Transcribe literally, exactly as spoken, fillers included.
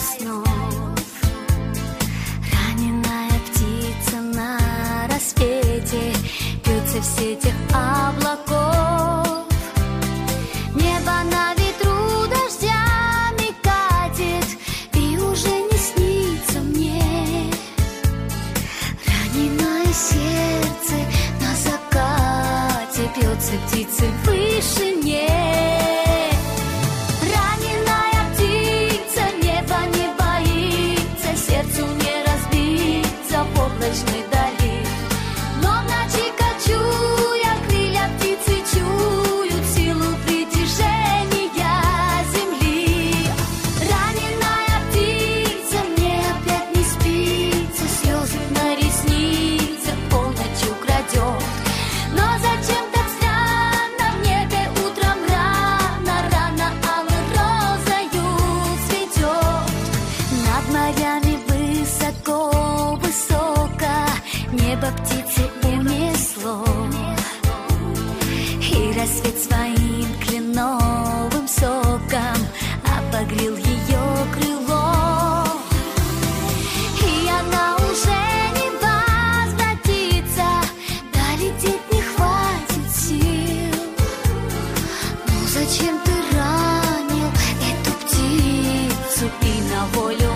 снов. Раненая птица на рассвете бьется в сетях облаков. Небо на ветру дождями катит, и уже не снится мне. Раненое сердце на закате бьется птицей в вышине. Раненая птица небо не боится, сердцу не разбиться в облачной дали. Но в ночи кочуя, крылья птицы чуют силу притяжения земли. Раненая птица, мне опять не спится, слезы на ресницах полночью крадет. Но зачем так странно в небе утром рано, рано алой розою цветет? Над морями высоко, высоко небо птицы унесло, и рассвет своим кленовым соком обогрел ее крыло. И она уже не возвратится, долететь не хватит сил. Ну зачем ты ранил эту птицу и на волю